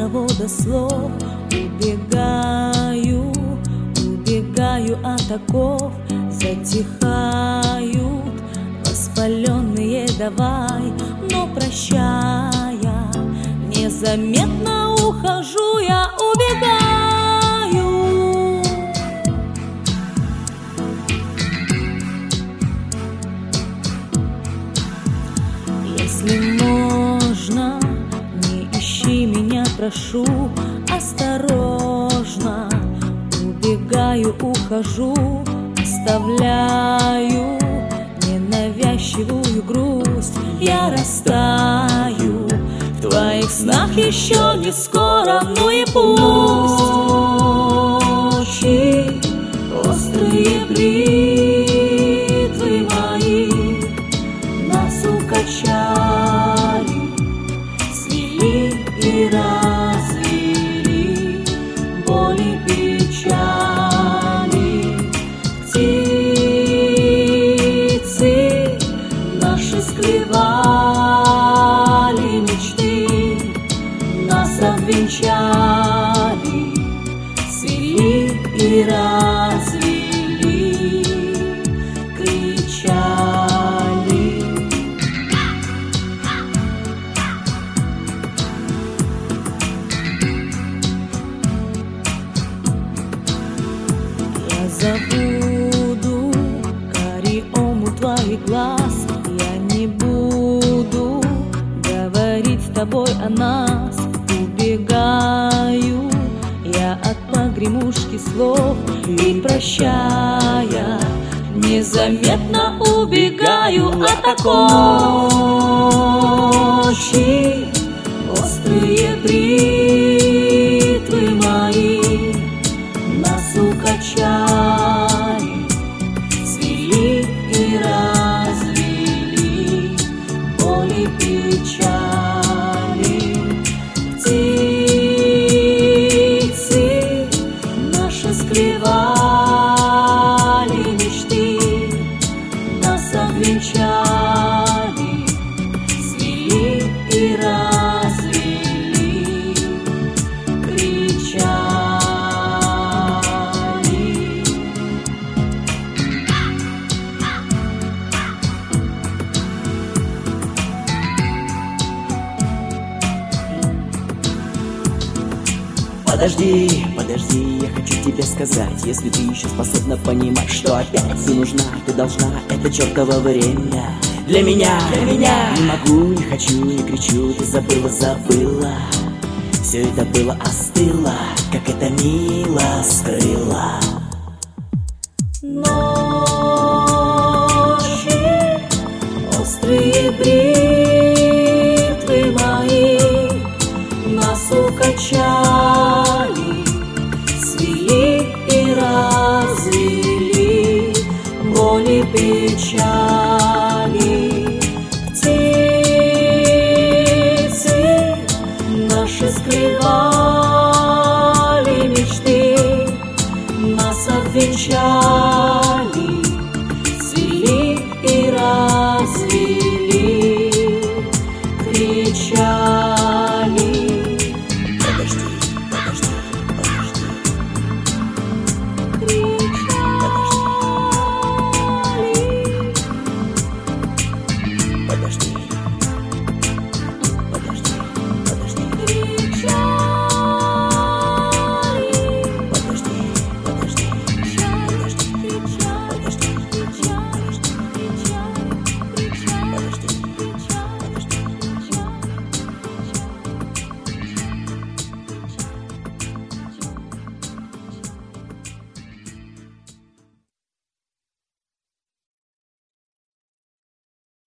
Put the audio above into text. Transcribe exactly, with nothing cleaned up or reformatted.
завода слов. Убегаю, убегаю от оков. Затихают воспаленные давай, но прощая, незаметно ухожу я, убегаю. Если можно, не ищи меня, прошу, осторожно. Убегаю, ухожу, оставляю ненавязчивую грусть. Я растаю в твоих снах еще не скоро, ну и пусть. Ночи, острые бритвы мои нас укачали, свели и развели боли, печали. Птицы наши склевали мечты, нас обвенчали, свели и развели, кричали. Я забуду карий омут твоих глаз. Я не буду говорить с тобой о нас. Убегаю я от погремушки слов и, прощая, незаметно убегаю от оков. Ночи, острые бритвы мои нас укачали, свели и развели боли, печали. Птицы наши склевали мечты, нас обвенчали, свели и развели, кричали. Подожди, подожди, я хочу тебе сказать, если ты еще способна понимать, что опять ты нужна, ты должна, это чертово время для меня, для меня. Не могу, не хочу, не кричу, ты забыла, забыла. Все это было, остыло, как это мило скрыла.